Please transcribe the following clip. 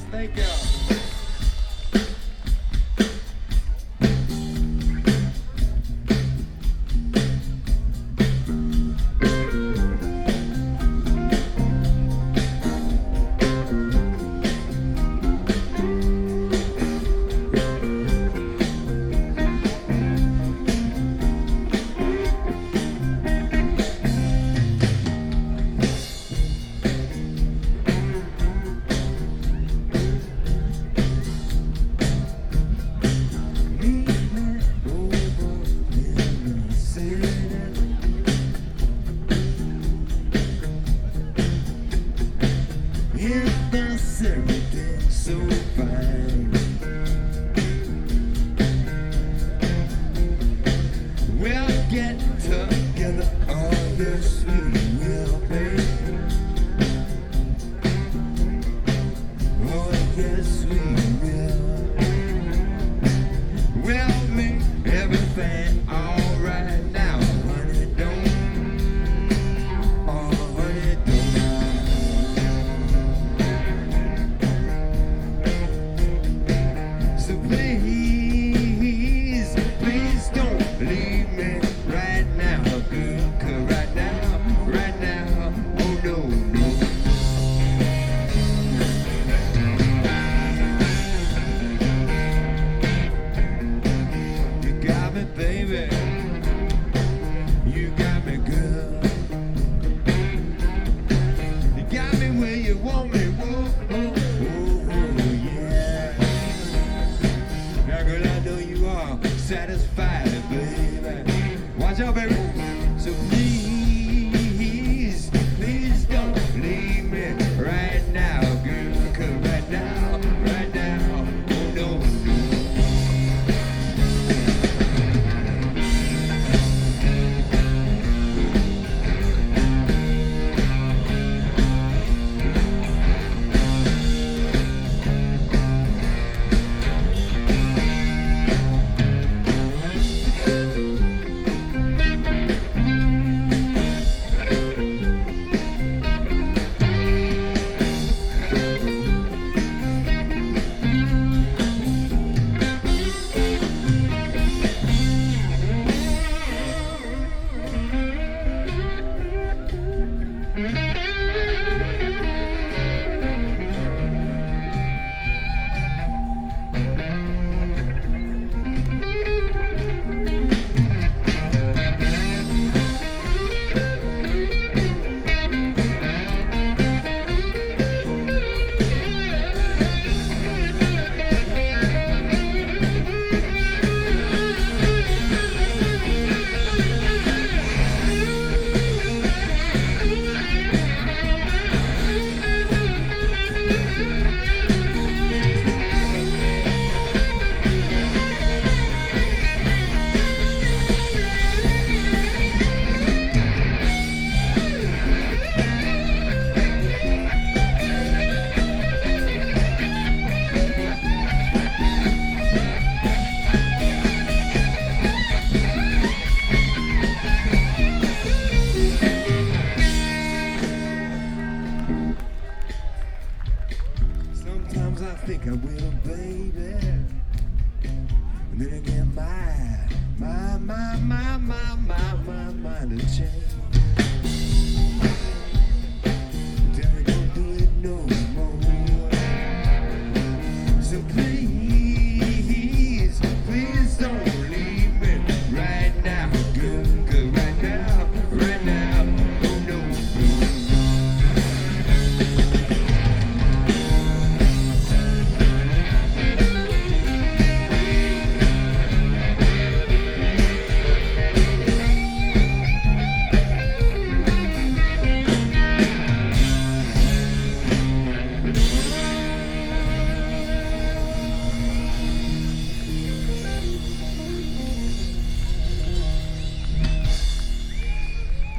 Thank you. Everything's so fine. We'll get together, oh yes we will, baby. Oh yes we will. We'll make everything alright now, honey, don't. Oh honey, don't. Please, please don't leave me right now, girl, 'cause right now, oh no, no. You got me, baby, you got me, girl. You got me where you want me, whoa, oh, oh, oh, yeah. Now, girl, I know you are satisfied, baby. Watch out, baby. So please, please don't leave me right now, girl. 'Cause right now, oh no, no. Sometimes I think I will, baby. And then again, my mind will change.